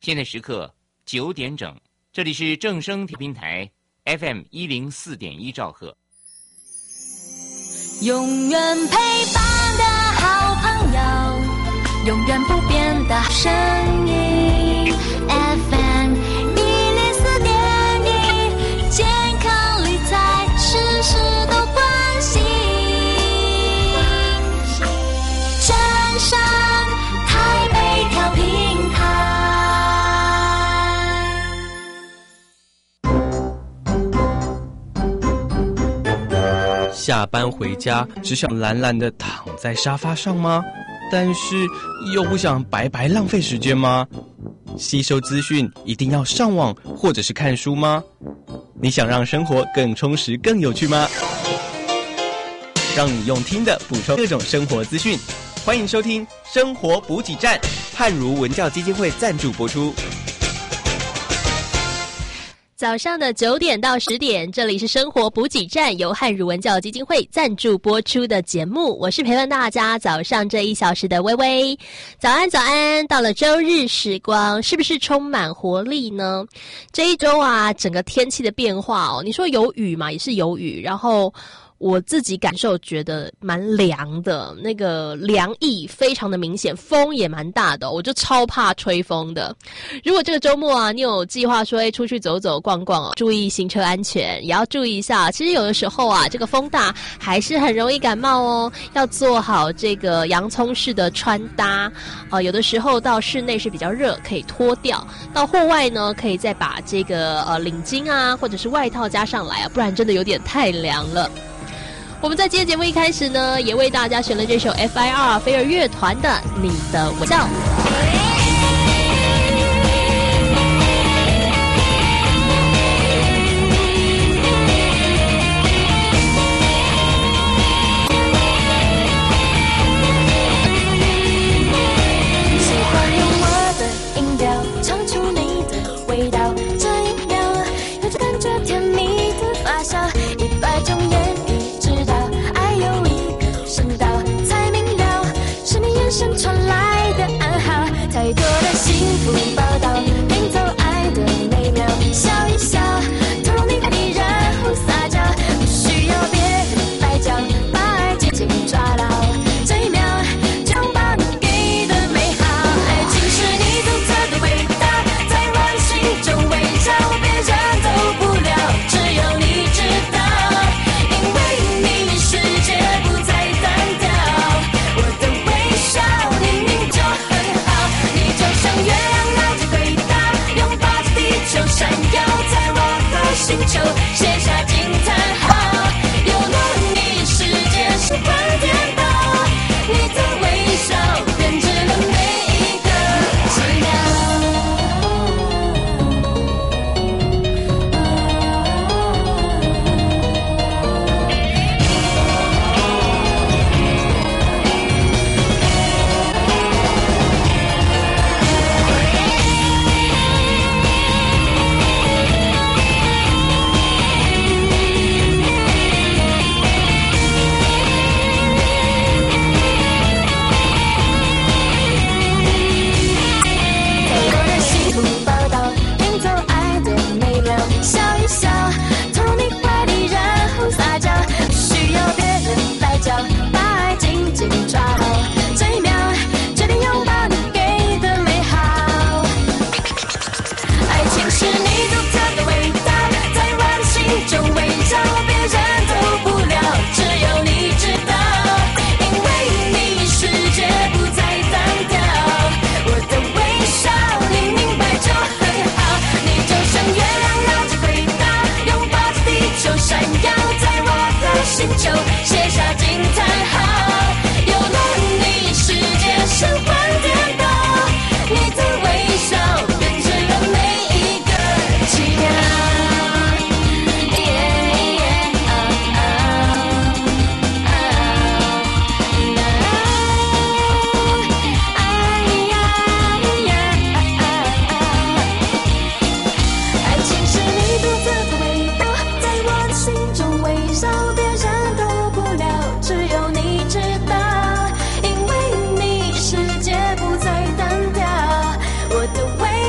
现在时刻9点整，这里是正声调频台 FM104.1兆赫。 永远陪伴的好朋友，永远不变的声音 FM104.1，健康理财事事都关心。正声台北调频台。 下班回家只想懒懒地躺在沙发上吗？但是又不想白白浪费时间吗？吸收资讯一定要上网或者是看书吗？你想让生活更充实更有趣吗？让你用听的补充各种生活资讯，欢迎收听生活补给站，汉儒文教基金会赞助播出。 早上的9点到10点，这里是生活补给站，由汉儒文教基金会赞助播出的节目，我是陪伴大家早上这1小时的微微。早安早安，到了周日时光，是不是充满活力呢？这一周啊，整个天气的变化哦，你说有雨嘛，也是有雨，然后我自己感受觉得蛮凉的，那个凉意非常的明显，风也蛮大的，我就超怕吹风的。如果这个周末啊，你有计划说出去走走逛逛哦，注意行车安全，也要注意一下。其实有的时候啊，这个风大还是很容易感冒哦，要做好这个洋葱式的穿搭。有的时候到室内是比较热，可以脱掉；到户外呢，可以再把这个领巾啊或者是外套加上来啊，不然真的有点太凉了。我们在今天节目一开始呢，也为大家选了这首 FIR 飞儿乐团的《你的微笑》。 喜欢用我的音调唱出你的味道，这一秒有种感觉甜蜜的发酵，100种言语爱有一个声道，才明了是你眼神传来的暗号，才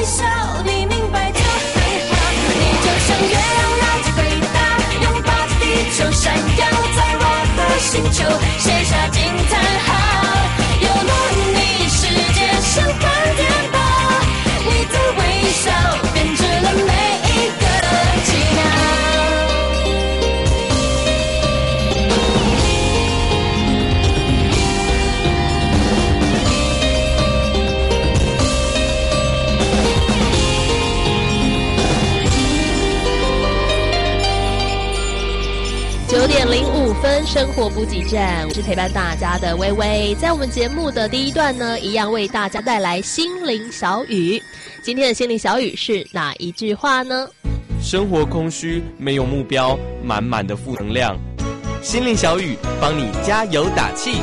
笑，你明白就还好。你就像月亮绕着轨道，拥抱着地球闪耀，在我的星球写下惊叹号。有了你，世界像翻天吧，你的微笑编织了每一个奇妙。 9点05分，生活补给站，我是陪伴大家的微微。在我们节目的第一段呢，一样为大家带来心灵小语。今天的心灵小语是哪一句话呢？ 生活空虚，没有目标，满满的负能量。心灵小语帮你加油打气。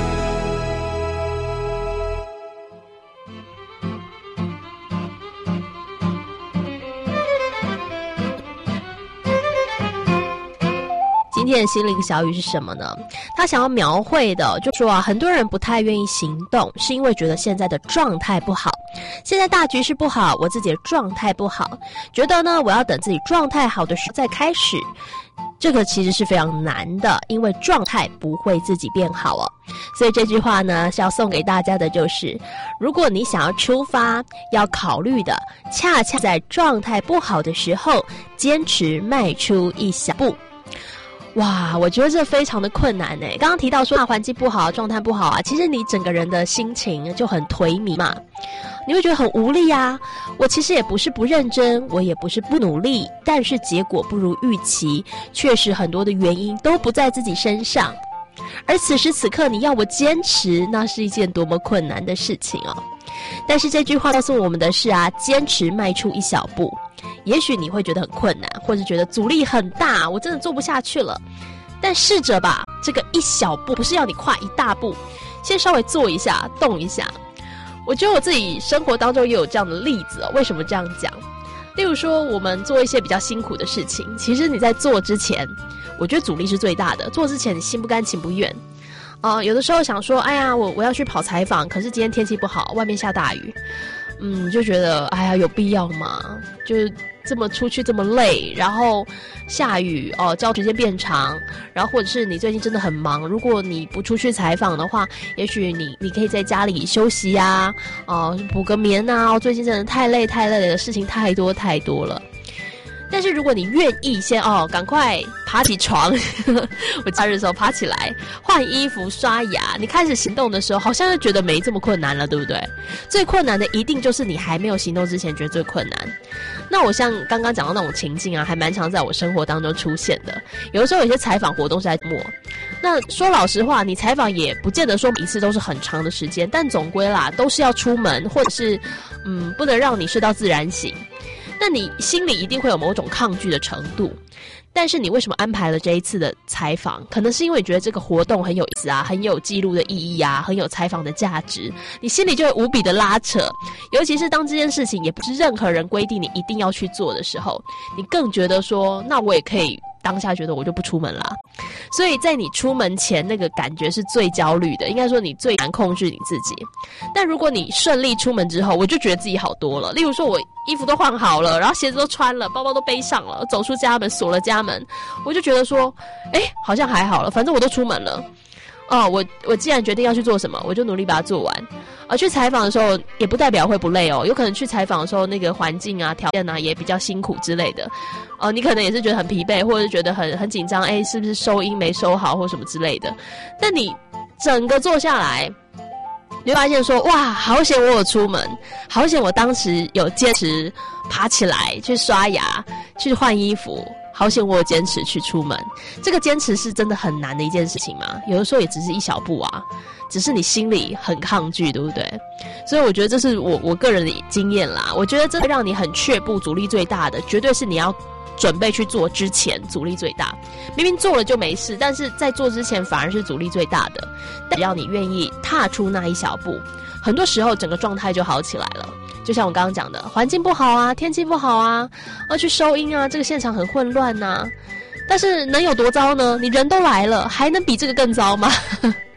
今天的心灵小语是什么呢？他想要描绘的就说很多人不太愿意行动，是因为觉得现在的状态不好，现在大局势不好，我自己的状态不好，觉得呢我要等自己状态好的时候再开始。这个其实是非常难的，因为状态不会自己变好哦。所以这句话呢是要送给大家的，就是如果你想要出发，要考虑的恰恰在状态不好的时候坚持迈出一小步。哇，我觉得这非常的困难耶。刚刚提到说环境不好，状态不好啊，其实你整个人的心情就很颓靡嘛，你会觉得很无力啊。我其实也不是不认真，我也不是不努力，但是结果不如预期，确实很多的原因都不在自己身上。而此时此刻你要我坚持，那是一件多么困难的事情哦。但是这句话告诉我们的是坚持迈出一小步。也许你会觉得很困难，或者觉得阻力很大，我真的做不下去了。但试着吧，这个一小步不是要你跨一大步，先稍微做一下，动一下。我觉得我自己生活当中也有这样的例子哦。为什么这样讲？例如说我们做一些比较辛苦的事情，其实你在做之前，我觉得阻力是最大的。做之前你心不甘情不愿有的时候想说哎呀我要去跑采访，可是今天天气不好，外面下大雨，就觉得哎呀有必要吗？就是这么出去这么累，然后下雨交时间变长，然后或者是你最近真的很忙，如果你不出去采访的话，也许你可以在家里休息啊，补个眠啊，最近真的太累了，事情太多了。但是如果你愿意先赶快爬起床我假日的时候爬起来换衣服刷牙，你开始行动的时候好像就觉得没这么困难了，对不对？最困难的一定就是你还没有行动之前觉得最困难。那我像刚刚讲到那种情境还蛮常在我生活当中出现的。有的时候有些采访活动是在末，那说老实话，你采访也不见得说每一次都是很长的时间，但总归啦都是要出门，或者是不能让你睡到自然醒。那你心里一定会有某种抗拒的程度，但是你为什么安排了这一次的采访？可能是因为你觉得这个活动很有意思很有记录的意义很有采访的价值，你心里就会无比的拉扯。尤其是当这件事情也不是任何人规定你一定要去做的时候，你更觉得说那我也可以当下觉得我就不出门啦。所以在你出门前那个感觉是最焦虑的，应该说你最难控制你自己。但如果你顺利出门之后，我就觉得自己好多了。例如说我衣服都换好了，然后鞋子都穿了，包包都背上了，走出家门锁了家门，我就觉得说好像还好了，反正我都出门了我既然决定要去做什么，我就努力把它做完。去采访的时候也不代表会不累有可能去采访的时候那个环境条件也比较辛苦之类的你可能也是觉得很疲惫，或者是觉得很紧张是不是收音没收好或什么之类的。但你整个做下来，你会发现说哇，好险我有出门，好险我当时有坚持爬起来去刷牙去换衣服，好险我有坚持去出门。这个坚持是真的很难的一件事情嘛，有的时候也只是一小步只是你心里很抗拒，对不对？所以我觉得这是我个人的经验啦。我觉得这会让你很却步，阻力最大的绝对是你要准备去做之前阻力最大。明明做了就没事，但是在做之前反而是阻力最大的。只要你愿意踏出那一小步，很多时候整个状态就好起来了。就像我刚刚讲的，环境不好天气不好去收音这个现场很混乱但是能有多糟呢？你人都来了，还能比这个更糟吗？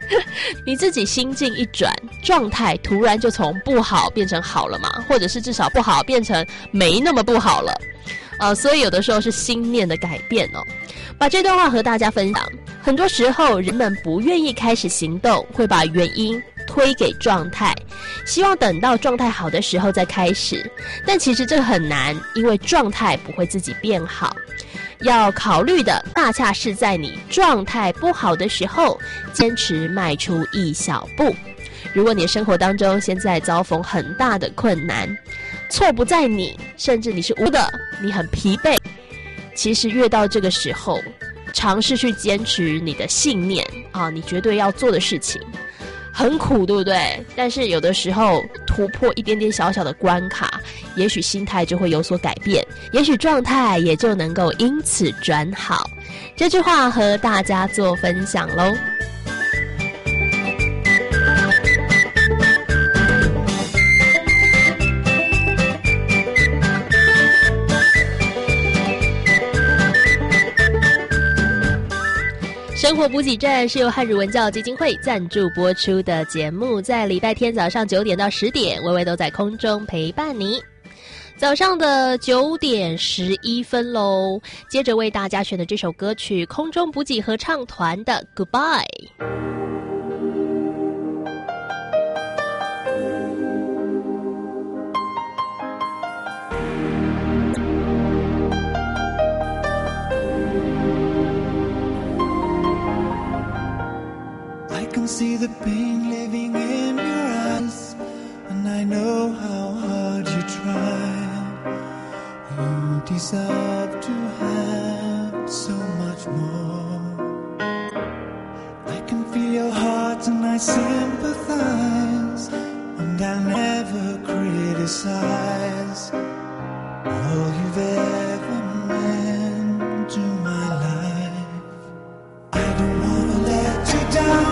你自己心境一转，状态突然就从不好变成好了嘛，或者是至少不好变成没那么不好了。所以有的时候是心念的改变哦。把这段话和大家分享。很多时候人们不愿意开始行动，会把原因推给状态，希望等到状态好的时候再开始。但其实这很难，因为状态不会自己变好。要考虑的大恰是在你状态不好的时候，坚持迈出一小步。如果你的生活当中现在遭逢很大的困难，错不在你，甚至你是无的，你很疲惫，其实越到这个时候，尝试去坚持你的信念啊，你绝对要做的事情。很苦，对不对？但是有的时候突破一点点小小的关卡，也许心态就会有所改变，也许状态也就能够因此转好。这句话和大家做分享咯。生活补给站是由汉语文教基金会赞助播出的节目，在礼拜天早上9点到10点，微微都在空中陪伴你。早上的9点11分咯，接着为大家选的这首歌曲，空中补给合唱团的 Goodbye。See the pain living in your eyes, and I know how hard you try. You deserve to have so much more. I can feel your heart and I sympathize, and I'll never criticize all you've ever meant to my life. I don't wanna let you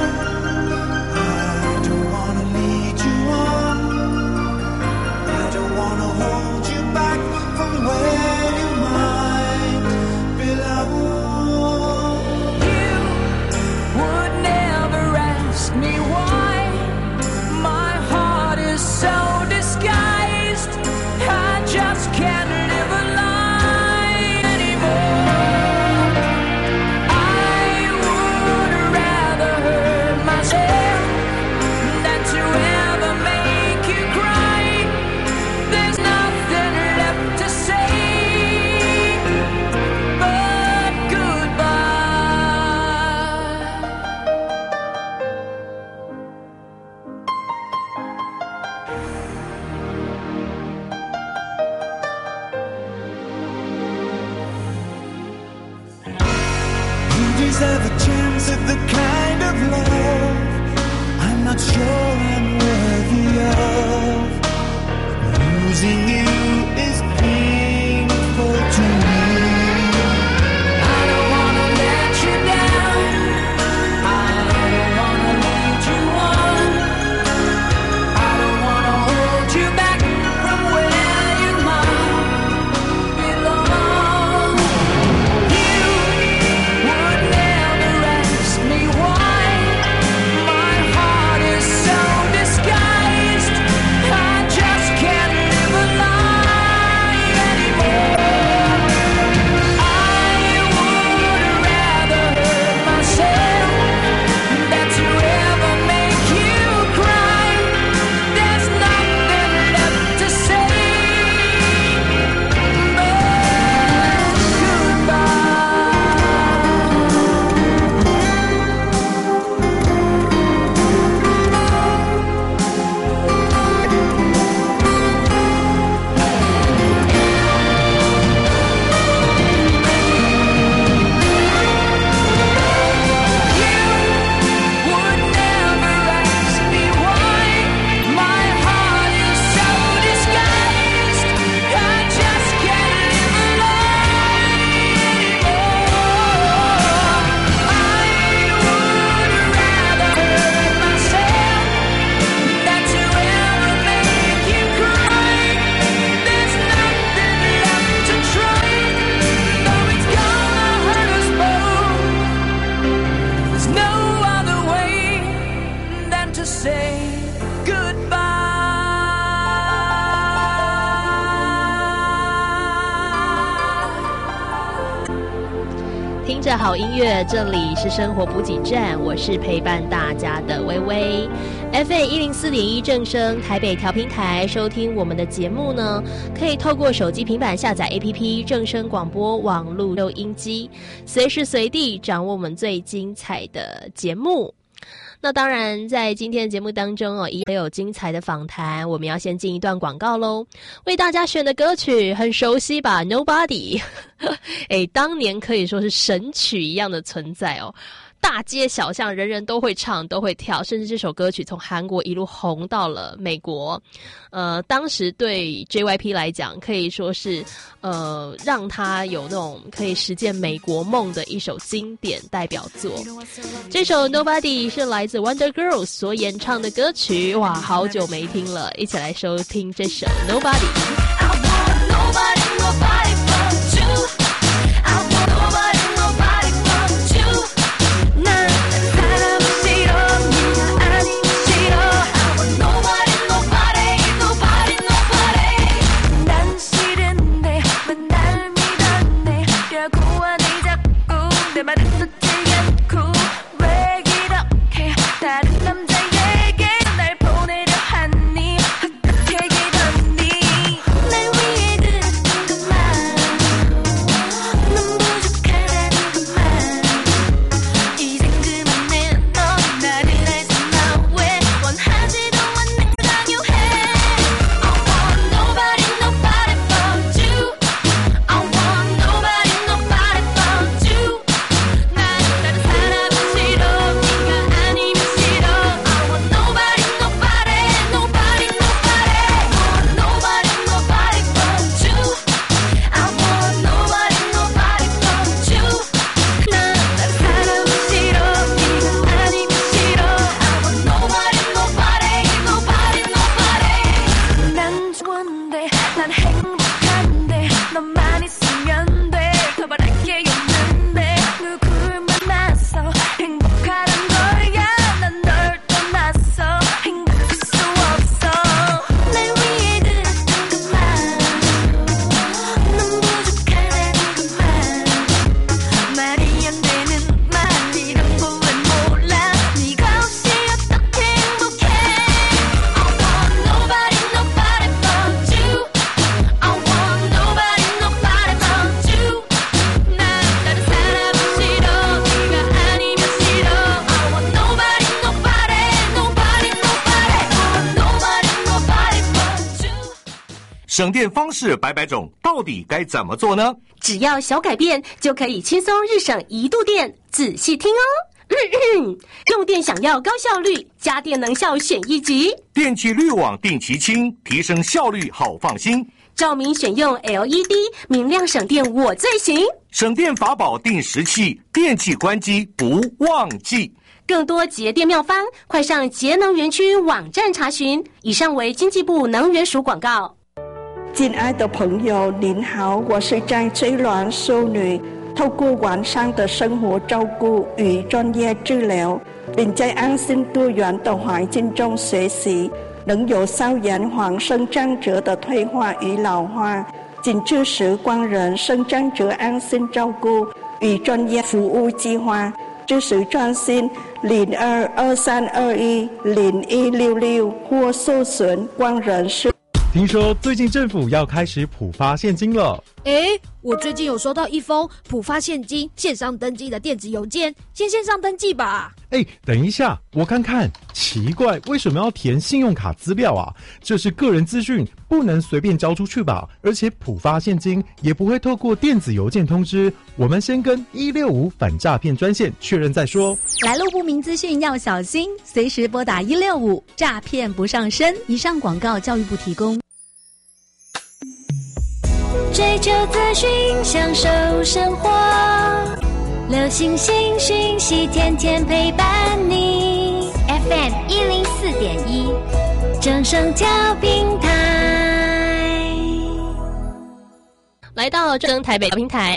one.Deserve a chance at the kind of love I'm not sure I'm worthy of. Losing you is painful to me. I don't wanna let you down. I don't wanna lead you on. I don't wanna hold you back from where you might belong.Me why my heart is so 听着好音乐，这里是生活补给站，我是陪伴大家的微微。FM 104.1正声台北调频台收听我们的节目呢，可以透过手机平板下载 APP 正声广播网络录音机，随时随地掌握我们最精彩的节目。那当然在今天的节目当中哦，也有精彩的访谈，我们要先进一段广告咯。为大家选的歌曲很熟悉吧， Nobody 当年可以说是神曲一样的存在哦，大街小巷人人都会唱都会跳，甚至这首歌曲从韩国一路红到了美国。当时对 JYP 来讲可以说是让他有那种可以实现美国梦的一首经典代表作。这首 Nobody 是来自 Wonder Girls 所演唱的歌曲，哇，好久没听了，一起来收听这首 Nobody。 I want nobody, nobody but you. I want nobody, nobody but you. 난 사람은 싫어, 네가 아니면 싫어. I want nobody, nobody, nobody, nobody. 난 싫은데 왜 날 밀어내? 려고 하니 자꾸 내 말을 듣지 않고 왜 이렇게 다른 남자에게 날 보내려 하니? 어떻게 이러니? 날 위해 듣는 것만 넌 부족하다는 것만 이젠 그만해. 넌 나를 알수 나 왜 원하지도 않는 걸 강요해. I want nobody, nobody but you. I want nobody, nobody but you. 난 다른 사람은 싫어, 네가 아니면 싫어. I want nobody, nobody, nobody, nobody. Want nobody, nobody but you. I want nobody, nobody but you. 난 다른 사람은 싫어, 네가 아니면 싫어. I want nobody, nobody, nobody, nobody. 난 좋은데 난 행복한데 너만 있으면 돼. 더 바랄 게 없는데 누굴 만나서 행복하란 거야. 난 널 떠나서 행복할 수 없어. 날 위해 듣는 것만 넌 부족하다는 것만 말이 안 되는 말 이런 거 왜 몰라. 네가 없이 어떻게 행복해. I want nobody, nobody but you. I want nobody, nobody but you. 난 다른 사람은 싫어, 네가 아니면 싫어. I want nobody, nobody, nobody, nobody. Want nobody, nobody but you. 省电方式百百种，到底该怎么做呢？ 只要小改变，就可以轻松日省1度电。仔细听哦。用电想要高效率，家电能效选1级。 电器滤网定期清，提升效率好放心。 照明选用 LED， 明亮省电我最行。 省电法宝定时器，电器关机不忘记。 更多节电妙方，快上节能园区网站查询。以上为经济部能源署广告。 亲爱的朋友，您好，我是张翠鸾淑女。透过完善的生活照顾与专业治疗，并在安心多元的环境中学习，能有效延缓生长者的退化与老化。仅支持光人生长者安心照顾与专业服务计划，支持专线0223210166或搜寻光人社。 听说最近政府要开始普发现金了。 我最近有收到一封普发现金线上登记的电子邮件，先线上登记吧。 等一下，我看看，奇怪，为什么要填信用卡资料啊？这是个人资讯，不能随便交出去吧？而且普发现金也不会透过电子邮件通知，我们先跟165反诈骗专线确认再说。 来路不明资讯要小心，随时拨打165，诈骗不上身。以上广告教育部提供。 追求资讯，享受生活，流行新讯息，天天陪伴你。FM 104.1，正声调频台。 来到正台北平台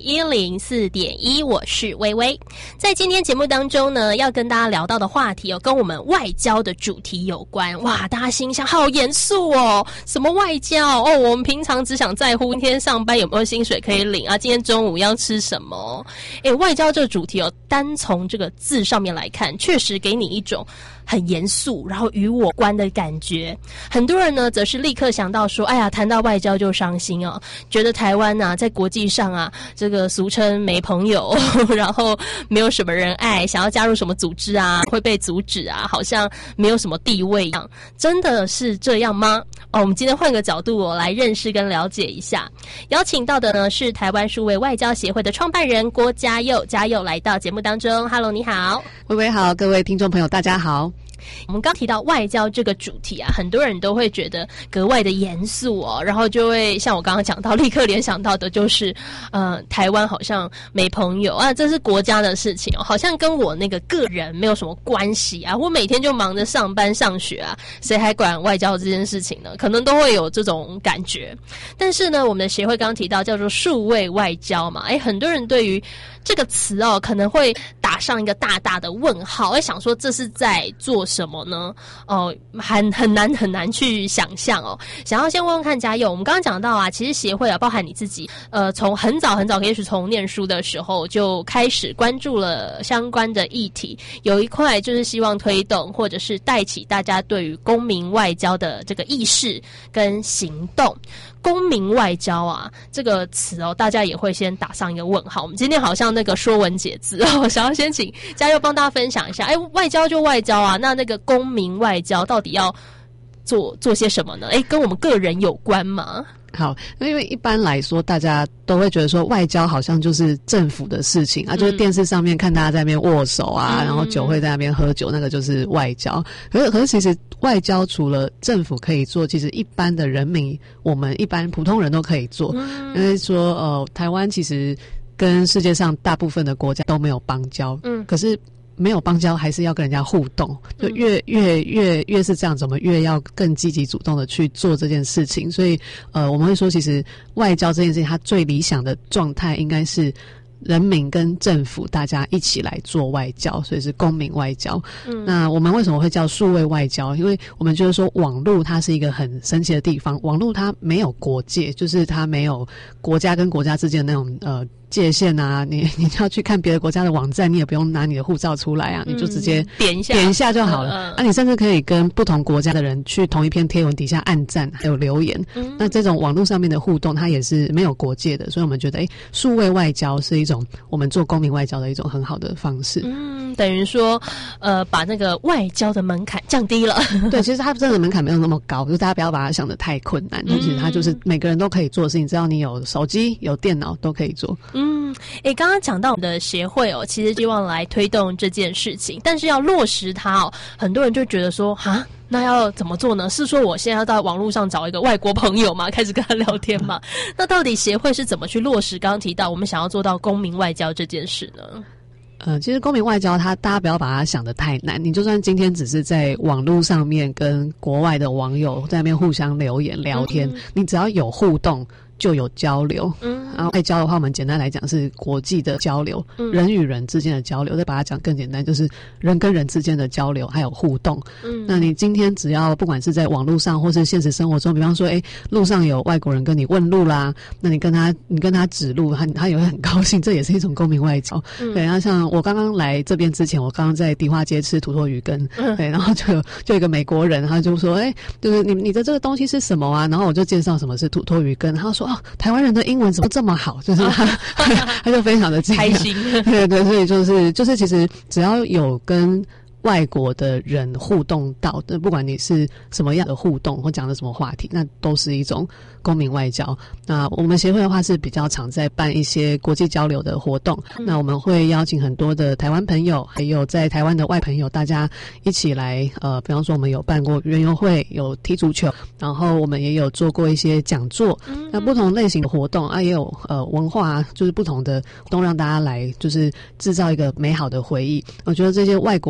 FM104.1，我是微微。在今天节目当中呢，要跟大家聊到的话题跟我们外交的主题有关。哇，大家心想好严肃哦，什么外交哦？我们平常只想在乎今天上班有没有薪水可以领啊，今天中午要吃什么？外交这个主题单从这个字上面来看，确实给你一种很严肃，然后与我关的感觉。很多人呢，则是立刻想到说，哎呀，谈到外交就伤心哦，觉得台湾啊，在国际上啊，这个俗称没朋友，然后没有什么人爱，想要加入什么组织啊，会被阻止啊，好像没有什么地位一样。真的是这样吗？我们今天换个角度来认识跟了解一下。邀请到的呢是台湾数位外交协会的创办人郭嘉佑，嘉佑来到节目当中。Hello， 你好。 微微好，各位听众朋友大家好。 我们刚提到外交这个主题啊，很多人都会觉得格外的严肃然后就会像我刚刚讲到，立刻联想到的就是台湾好像没朋友啊，这是国家的事情好像跟我那个个人没有什么关系啊，我每天就忙着上班上学啊，谁还管外交这件事情呢？可能都会有这种感觉。但是呢，我们的协会刚刚提到叫做数位外交嘛，很多人对于这个词可能会打上一个大大的问号，会想说这是在做什么呢？很难去想象想要先问问看嘉佑，我们刚刚讲到啊，其实协会包含你自己，从很早，也许从念书的时候就开始关注了相关的议题，有一块就是希望推动或者是带起大家对于公民外交的这个意识跟行动。公民外交啊，这个词大家也会先打上一个问号。我们今天好像那个说文解字想要先请嘉佑帮大家分享一下，外交就外交啊，那个公民外交到底要做些什么呢？跟我们个人有关吗？ 好，因为一般来说大家都会觉得说外交好像就是政府的事情啊，就是电视上面看大家在那边握手啊，然后酒会在那边喝酒，那个就是外交。可是其实外交除了政府可以做，其实一般的人民，我们一般普通人都可以做。因为说台湾其实跟世界上大部分的国家都没有邦交，可是没有邦交还是要跟人家互动，就越是这样子，我们越要更积极主动的去做这件事情。所以我们会说，其实外交这件事情它最理想的状态应该是人民跟政府大家一起来做外交，所以是公民外交。那我们为什么会叫数位外交？因为我们就是说网络它是一个很神奇的地方，网络它没有国界，就是它没有国家跟国家之间的那种界限啊，你要去看别的国家的网站，你也不用拿你的护照出来啊，你就直接点一下就好了。你甚至可以跟不同国家的人去同一篇贴文底下按赞还有留言。那这种网络上面的互动它也是没有国界的，所以我们觉得数位外交是一种我们做公民外交的一种很好的方式。 等于说把那个外交的门槛降低了。 对，其实它真的门槛没有那么高，就大家不要把它想得太困难，其实它就是每个人都可以做的事情，只要你有手机有电脑都可以做。 刚刚讲到我们的协会其实希望来推动这件事情，但是要落实它很多人就觉得说那要怎么做呢？是说我现在要到网络上找一个外国朋友吗？开始跟他聊天吗？那到底协会是怎么去落实刚刚提到我们想要做到公民外交这件事呢？ 其实公民外交大家不要把它想得太难，你就算今天只是在网络上面跟国外的网友在那边互相留言聊天，你只要有互动就有交流。然后外交的话，我们简单来讲是国际的交流，人与人之间的交流，再把它讲更简单，就是人跟人之间的交流还有互动。那你今天只要不管是在网络上或是现实生活中，比方说路上有外国人跟你问路啦，那你跟他指路，他也会很高兴，这也是一种公民外交。对，然后像我刚刚来这边之前，我刚刚在迪化街吃土托鱼羹，对，然后就有一个美国人，他就说就是你的这个东西是什么啊？然后我就介绍什么是土托鱼羹，他说台湾人的英文怎么这么好，就是他就非常的开心。 对，所以就是其实只要有跟外国的人互动到的，不管你是什么样的互动或讲的什么话题，那都是一种公民外交。那我们协会的话是比较常在办一些国际交流的活动，那我们会邀请很多的台湾朋友还有在台湾的外朋友，大家一起来比方说我们有办过园游会，有踢足球，然后我们也有做过一些讲座，那不同类型的活动也有文化就是不同的活动让大家来就是制造一个美好的回忆。我觉得这些外国人他们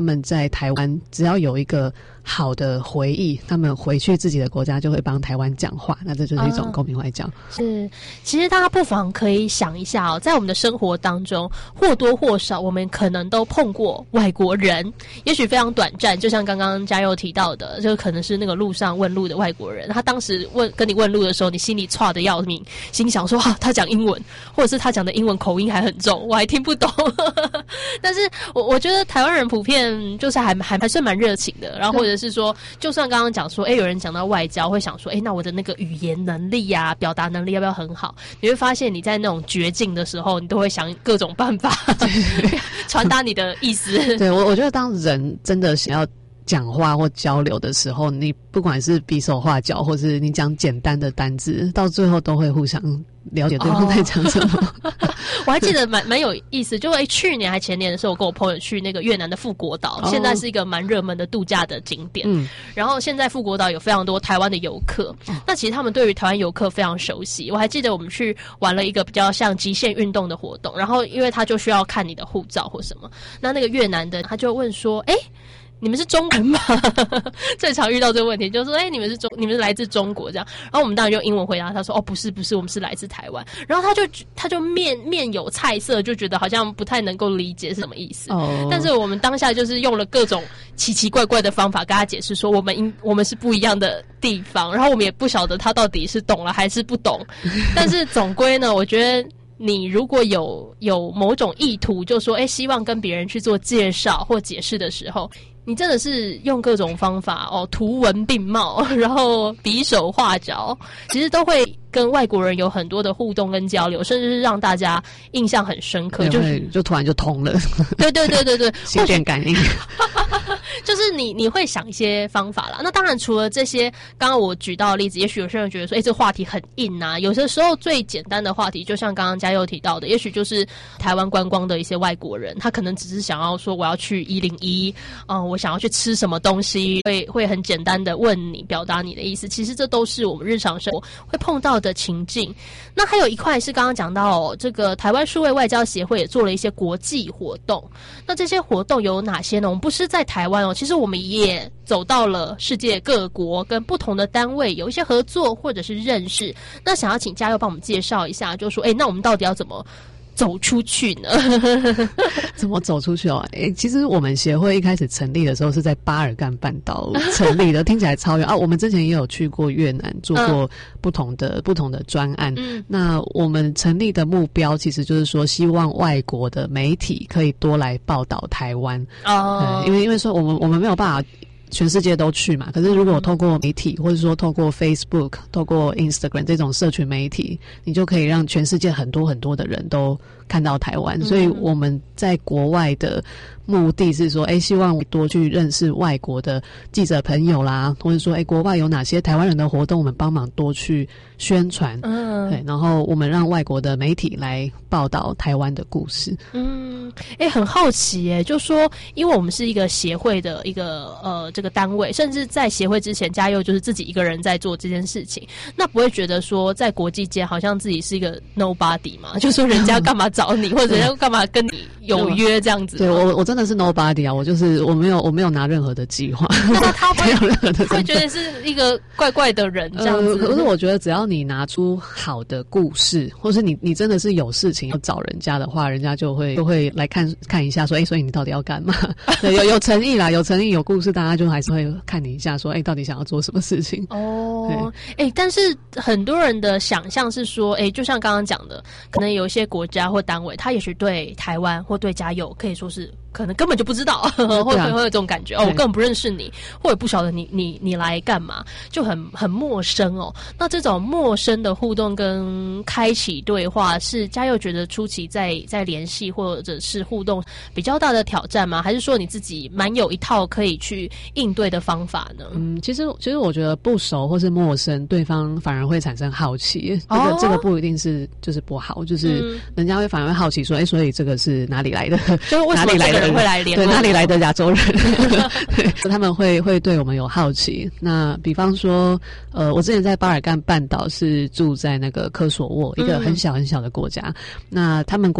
们在台湾只要有一个好的回忆，他们回去自己的国家就会帮台湾讲话，那这就是一种公民外交。 是，其实大家不妨可以想一下哦，在我们的生活当中，或多或少我们可能都碰过外国人，也许非常短暂，就像刚刚嘉佑提到的，就可能是那个路上问路的外国人，他当时跟你问路的时候，你心里剉的要命，心想说他讲英文，或者是他讲的英文口音还很重，我还听不懂。但是我觉得台湾人普遍就是还算蛮热情的，然后或者是说，就算刚刚讲说，有人讲到外交，会想说，那我的那个语言能力啊，表达能力要不要很好？你会发现你在那种绝境的时候，你都会想各种办法传达你的意思。 对，我觉得当人真的想要讲话或交流的时候，你不管是比手画脚，或是你讲简单的单字，到最后都会互相了解对方在讲什么。 我还记得蛮有意思，就去年还前年的时候，我跟我朋友去那个越南的富国岛，现在是一个蛮热门的度假的景点。然后现在富国岛有非常多台湾的游客，那其实他们对于台湾游客非常熟悉。我还记得我们去玩了一个比较像极限运动的活动，然后因为他就需要看你的护照或什么，那个越南的他就问说，你们是中国人吗？最常遇到这个问题就是说，你们是来自中国这样。然后我们当然用英文回答他说，不是，我们是来自台湾。然后他就面有菜色，就觉得好像不太能够理解是什么意思。但是我们当下就是用了各种奇奇怪怪的方法跟他解释说，我们是不一样的地方，然后我们也不晓得他到底是懂了还是不懂。但是总归呢，我觉得你如果有某种意图，就说希望跟别人去做介绍或解释的时候，你真的是用各种方法图文并茂，然后比手画脚，其实都会跟外国人有很多的互动跟交流，甚至是让大家印象很深刻， 就突然就通了。 对， 心电感应。 就是你会想一些方法啦。那当然除了这些刚刚我举到的例子，也许有些人觉得说这个话题很硬啊，有些时候最简单的话题就像刚刚嘉佑提到的，也许就是台湾观光的一些外国人，他可能只是想要说我要去101，我想要去吃什么东西，会很简单的问你，表达你的意思。其实这都是我们日常生活会碰到的情境。那还有一块是刚刚讲到这个台湾数位外交协会也做了一些国际活动。那这些活动有哪些呢？我们不是在台湾其实我们也走到了世界各国，跟不同的单位有一些合作或者是认识。那想要请嘉佑帮我们介绍一下，就说那我们到底要怎么走出去呢？ 怎么走出去其实我们协会一开始成立的时候是在巴尔干半岛成立的，听起来超远啊！我们之前也有去过越南，做过不同的专案。那我们成立的目标其实就是说，希望外国的媒体可以多来报道台湾。因为说我们没有办法全世界都去嘛，可是如果透过媒体，或者说透过 Facebook、透过 Instagram 这种社群媒体，你就可以让全世界很多很多的人都看到台湾。所以我们在国外的目的是说，希望多去认识外国的记者朋友啦，或者说国外有哪些台湾人的活动，我们帮忙多去宣传。对，然后我们让外国的媒体来报道台湾的故事。 很好奇就说因为我们是一个协会的一个这个单位，甚至在协会之前嘉佑就是自己一个人在做这件事情，那不会觉得说在国际间好像自己是一个 nobody 嘛？就说人家干嘛找你，或者人家干嘛跟你有约这样子？ 对，我真的是 nobody 啊，我没有拿任何的计划， 那他没有任何的， 会觉得是一个怪怪的人这样子。 可是我觉得只要你拿出好的故事，或是你真的是有事情要找人家的话，人家就会来看一下说，所以你到底要干嘛？对，有诚意啦，有诚意有故事，大家就还是会看你一下说，到底想要做什么事情。 但是很多人的想象是说，就像刚刚讲的，可能有一些国家或单位，他也许对台湾或对嘉佑可以说是可能根本就不知道，会有这种感觉我根本不认识你，或者不晓得你来干嘛，就很陌生那这种陌生的互动跟开启对话，是嘉佑觉得初期在联系或者是互动比较大的挑战吗？还是说你自己蛮有一套可以去应对的方法呢？ 其实我觉得不熟或是陌生，对方反而会产生好奇。这个不一定是就是不好，就是人家反而会好奇说，所以这个是哪里来的？ 就是为什么这个人会来联络？ 对，哪里来的亚洲人？他们会对我们有好奇。那比方说，我之前在巴尔干半岛是住在那个科索沃，一个很小很小的国家。那他们国家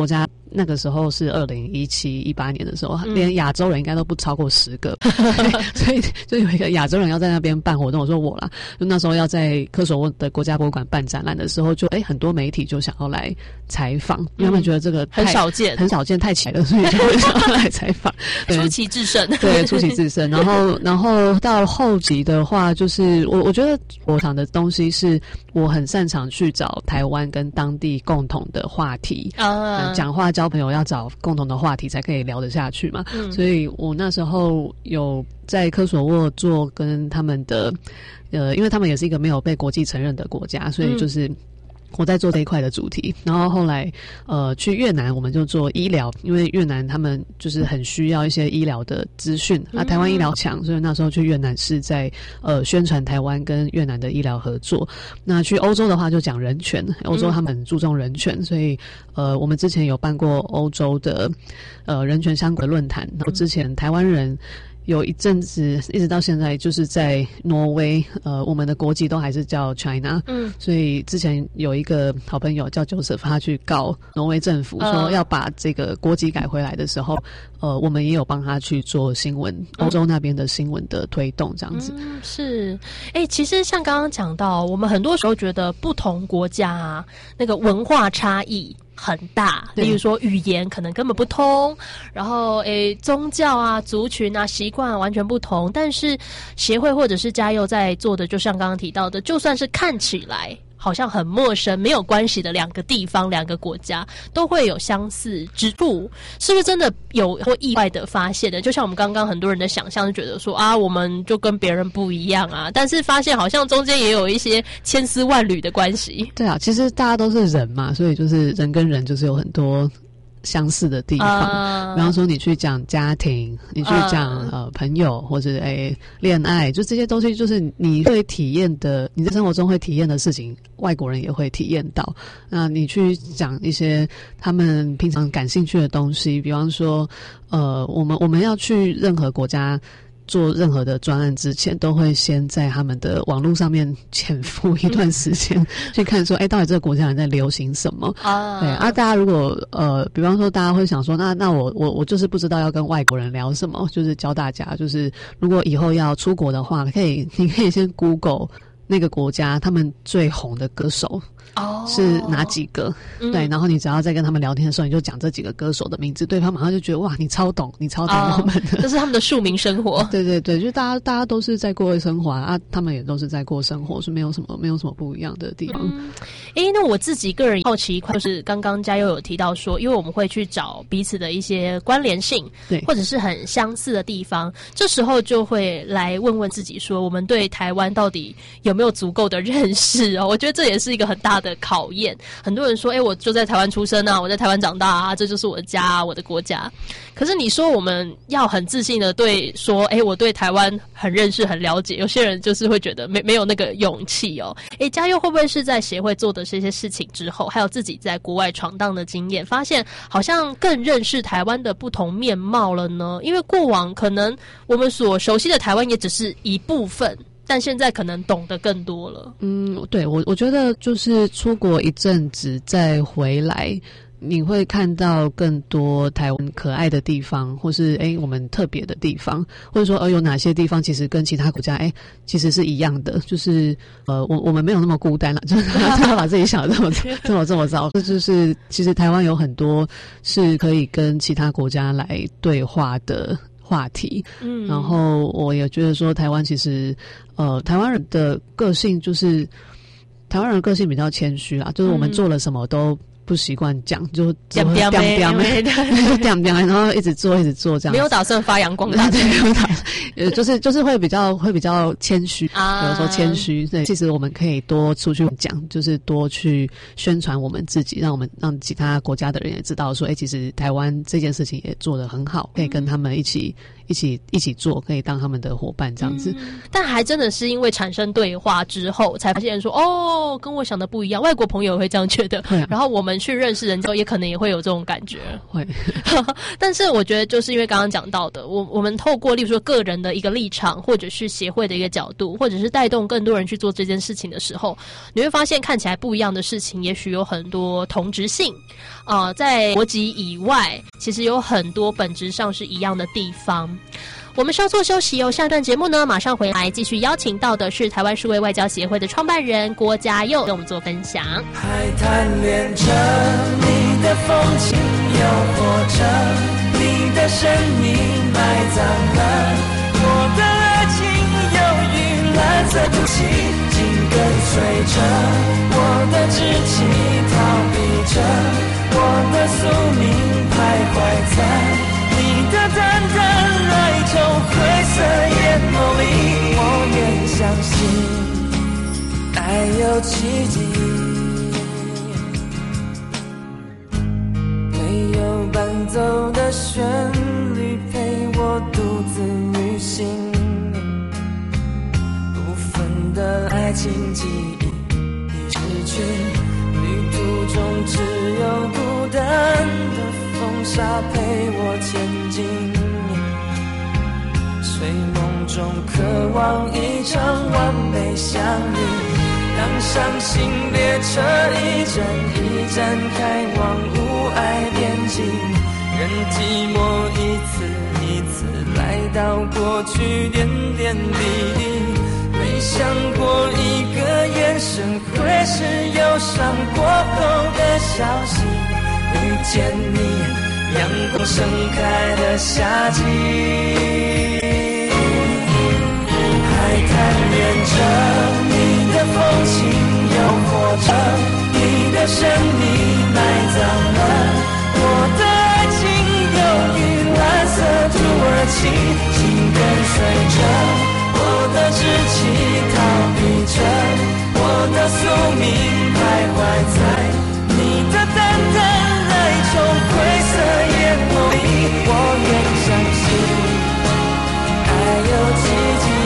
那个时候是2017、18年的时候，连亚洲人应该都不超过10个，所以就有一个亚洲人要在那边办活动，我说我啦，就那时候要在科索沃的国家博物馆办展览的时候，就很多媒体就想要来采访，因为他们觉得这个很少见， 太奇了，所以就会想要来采访。 出奇制胜， 对，出奇制胜。然后到后期的话，就是我觉得我想的东西是我很擅长去找台湾跟当地共同的话题讲话交朋友要找共同的话题才可以聊得下去嘛。所以我那时候有在科索沃做跟他们的因为他们也是一个没有被国际承认的国家，所以就是我在做这一块的主题。然后后来去越南我们就做医疗，因为越南他们就是很需要一些医疗的资讯，台湾医疗强，所以那时候去越南是在宣传台湾跟越南的医疗合作。那去欧洲的话就讲人权，欧洲他们很注重人权，所以我们之前有办过欧洲的人权相关论坛，然后之前台湾人有一阵子一直到现在就是在挪威，我们的国籍都还是叫 China，所以之前有一个好朋友叫 Joseph， 他去告挪威政府说要把这个国籍改回来的时候，我们也有帮他去做新闻，欧洲那边的新闻的推动这样子。 是，其实像刚刚讲到，我们很多时候觉得不同国家啊，那个文化差异很大，例如说语言可能根本不通，然后宗教啊、族群啊、习惯啊完全不同，但是协会或者是嘉佑在做的，就像刚刚提到的，就算是看起来好像很陌生没有关系的两个地方、两个国家，都会有相似之处，是不是真的有或意外的发现的？就像我们刚刚很多人的想象，就觉得说我们就跟别人不一样啊，但是发现好像中间也有一些千丝万缕的关系。 对啊，其实大家都是人嘛，所以就是人跟人就是有很多相似的地方，比方说你去讲家庭，你去讲朋友或者恋爱，就这些东西就是你会体验的，你在生活中会体验的事情，外国人也会体验到。那你去讲一些他们平常感兴趣的东西，比方说我们要去任何国家做任何的专案之前，都会先在他们的网络上面潜伏一段时间，去看说，到底这个国家人在流行什么对大家如果比方说大家会想说，那我就是不知道要跟外国人聊什么，就是教大家，就是如果以后要出国的话，你可以先 Google 那个国家他们最红的歌手是哪几个？对，然后你只要在跟他们聊天的时候，你就讲这几个歌手的名字，对方马上就觉得哇，你超懂我们的， 这是他们的庶民生活。 对对对，就大家都是在过生活啊，他们也都是在过生活，是没有什么不一样的地方。 那我自己个人好奇一块，就是刚刚嘉佑有提到说，因为我们会去找彼此的一些关联性，对，或者是很相似的地方，这时候就会来问问自己说，我们对台湾到底有没有足够的认识我觉得这也是一个很大的考验。很多人说我就在台湾出生啊，我在台湾长大啊，这就是我的家啊，我的国家。可是你说我们要很自信的对说我对台湾很认识很了解，有些人就是会觉得没有那个勇气嘉佑会不会是在协会做的这些事情之后，还有自己在国外闯荡的经验，发现好像更认识台湾的不同面貌了呢？因为过往可能我们所熟悉的台湾也只是一部分，但现在可能懂得更多了。 对，我觉得就是出国一阵子再回来，你会看到更多台湾可爱的地方，或是我们特别的地方，或者说有哪些地方其实跟其他国家其实是一样的，就是我们没有那么孤单了，就是他把自己想的这么糟，就是其实台湾有很多是可以跟其他国家来对话的话题。然后我也觉得说台湾其实台湾人的个性就是台湾人的个性比较谦虚啦，就是我们做了什么都不习惯讲，就然后一直做这样， 没有打算发扬光大。 对，没有打算，就是会比较谦虚有时候谦虚。对，其实我们可以多出去讲，就是多去宣传我们自己，让其他国家的人也知道说，其实台湾这件事情也做得很好，可以跟他们一起一起做，可以当他们的伙伴这样子。 但还真的是因为产生对话之后，才发现说哦，跟我想的不一样。外国朋友也会这样觉得，然后我们去认识人之后，也可能也会有这种感觉。 会， 但是我觉得就是因为刚刚讲到的，我们透过例如说个人的一个立场，或者是协会的一个角度，或者是带动更多人去做这件事情的时候，你会发现看起来不一样的事情，也许有很多同质性。在国籍以外，其实有很多本质上是一样的地方。我们稍作休息哦，下段节目呢马上回来继续邀请到的是台湾数位外交协会的创办人郭家佑，跟我们做分享。 海滩恋着你的风情，诱惑着你的生命，埋葬了我的爱情，忧郁蓝色吐息，紧跟随着我的志气，逃避着我的宿命，徘徊在你的淡淡哀愁灰色眼眸里，我愿相信爱有奇迹。没有伴奏的旋律陪我独自旅行，部分的爱情记忆已失去，旅途中只有孤单的风沙陪我前进，睡梦中渴望一场完美相遇，当伤心列车一站一站开往无爱边境，任寂寞一次一次来到过去点点滴滴，没想过一个眼神会是忧伤过后的消息，遇见你阳光盛开的夏季，海滩恋着你的风情，诱惑着你的神秘，埋葬了我的爱情，忧郁蓝色土耳其，紧跟随着我的志气，逃避着我的宿命，徘徊在你的淡淡哀愁灰色眼眸里，我愿相信爱有奇迹。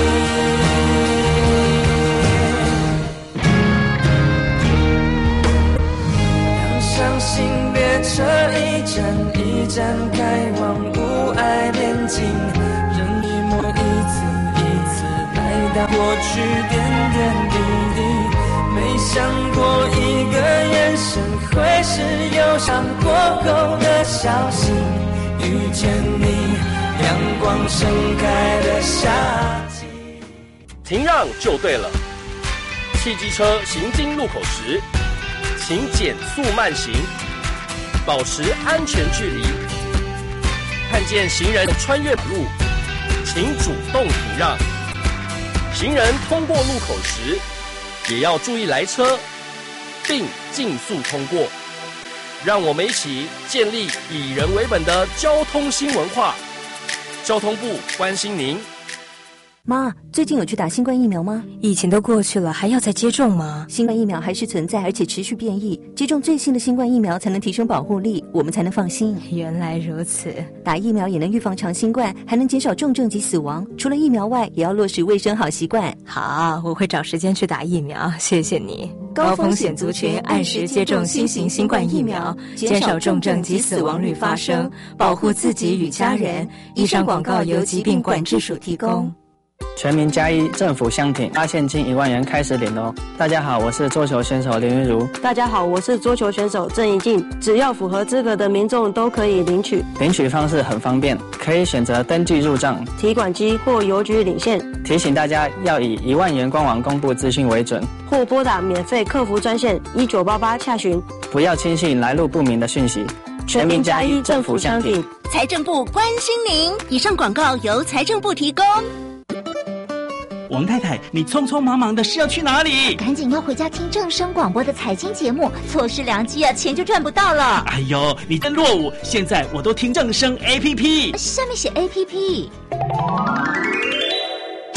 当伤心列车一站一站开往无爱边境，任寂寞一次一次来到过去点点滴滴，没想过一个眼神会是忧伤过后的消息，遇见你阳光盛开的夏季。 停让就对了，汽机车行经路口时，请减速慢行，保持安全距离。看见行人穿越路，请主动停让。行人通过路口时，也要注意来车，并尽速通过。让我们一起建立以人为本的交通新文化。交通部关心您。 妈，最近有去打新冠疫苗吗？ 疫情都过去了，还要再接种吗？ 新冠疫苗还是存在，而且持续变异。接种最新的新冠疫苗才能提升保护力，我们才能放心。 原来如此， 打疫苗也能预防长新冠，还能减少重症及死亡。除了疫苗外，也要落实卫生好习惯。 好，我会找时间去打疫苗，谢谢你。高风险族群按时接种新型新冠疫苗，减少重症及死亡率发生，保护自己与家人。以上广告由疾病管制署提供。 全民加一，政府相挺，发现金1万元开始领哦。大家好，我是桌球选手林云如。 大家好，我是桌球选手郑怡静。只要符合资格的民众都可以领取。 领取方式很方便，可以选择登记入账、 提款机或邮局领现。 提醒大家要以1万元官网公布资讯为准， 或拨打免费客服专线1988洽询。 不要轻信来路不明的讯息。全民加一，政府相挺。 财政部关心您。以上广告由财政部提供。 王太太，你匆匆忙忙的是要去哪里？ 赶紧要回家听正声广播的财经节目，错失良机啊，钱就赚不到了。 哎呦，你真落伍！现在我都听正声 APP， 下面写 APP。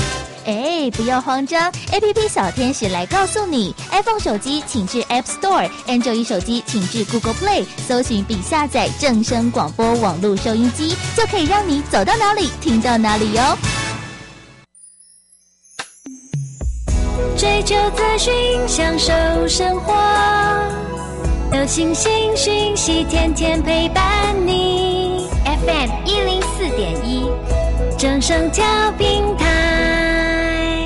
不要慌张 ，APP 小天使来告诉你 ，iPhone 手机请至 App Store，Android 手机请至 Google Play， 搜寻并下载正声广播网络收音机，就可以让你走到哪里听到哪里哟。 追求资讯，享受生活，有新讯息，天天陪伴你。FM 104.1，正声调频台。